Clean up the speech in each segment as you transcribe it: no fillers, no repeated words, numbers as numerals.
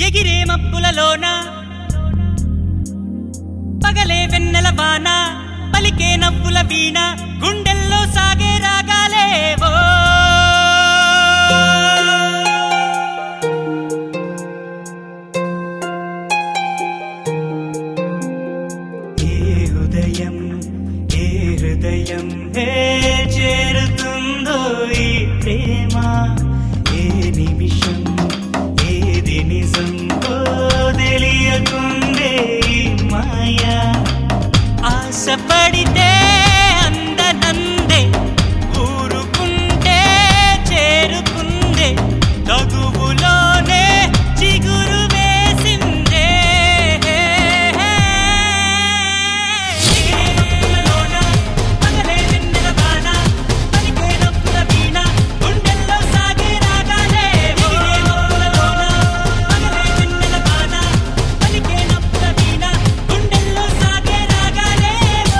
ఎగిరే మబ్బులలోన పగలే వెన్నెల వాన పలికే నవ్వుల వీణ గుండెల్లో సాగే రాగాలేవో ఏ ఉదయం ఏ హృదయం చేరుతుందో ఈ ప్రేమ ఏ నిమిషం ఏది నిజం తెలియకుందే మాయా ఆశపడితే అందనందే ఊరుకుంటే చేరుకుందే తగువులోనే చిగురు వేసిందే పగలే వెన్నెల వాన పలికే నవ్వుల వీణ గుండెల్లో సాగే రాగాలే పగలే వెన్నెల వాన పలికే నవ్వుల వీణ గుండెల్లో సాగే రాగాలే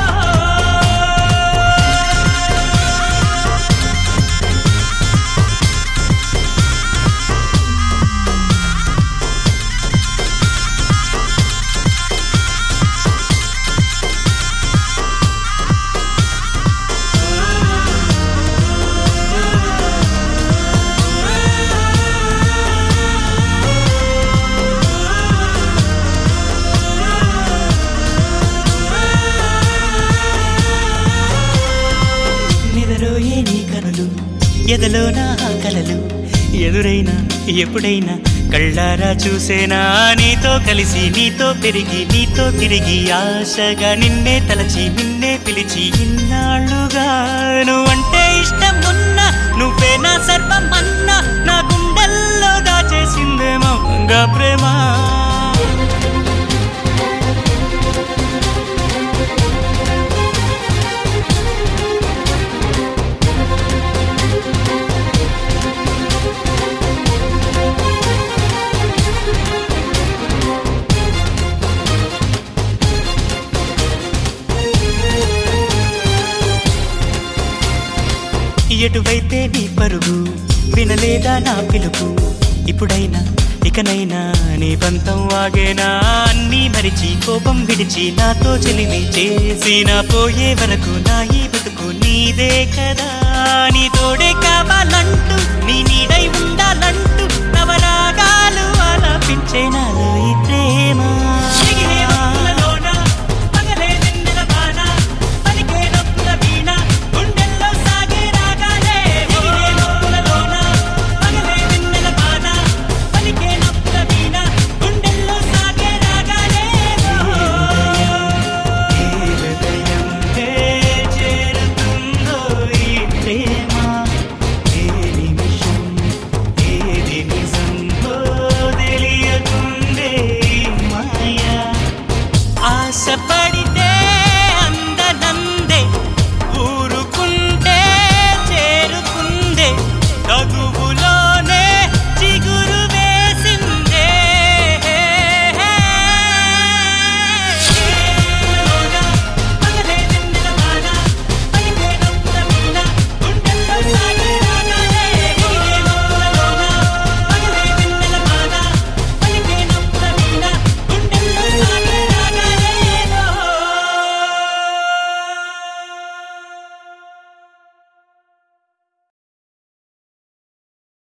నిదరోయే నీ కనులు ఎదలో నా కలలు ఎదురైనా ఎప్పుడైనా కళ్ళారా చూసేనా నీతో కలిసి నీతో పెరిగి నీతో తిరిగి ఆశగా నిన్నే తలచి నిన్నే పిలిచి ఇన్నాళ్ళుగా నువ్వంటే ఇష్టం ఉన్నా నువ్వే నా సర్వమన్నా నా గుండెల్లో దాచేసిందేమో ప్రేమ ఎటువైతే నీ పరుగు వినలేదా నా పిలుపు ఇప్పుడైనా ఇకనైనా నీ పంతం వాగేనా అన్నీ మరిచి కోపం విడిచి నాతో చెలిమి చేసి నా పోయే వరకు నా ఈ బతుకు నీదే కదా నీ తోడే కావాలంటూ నీ నీడై ఉండాలంటూ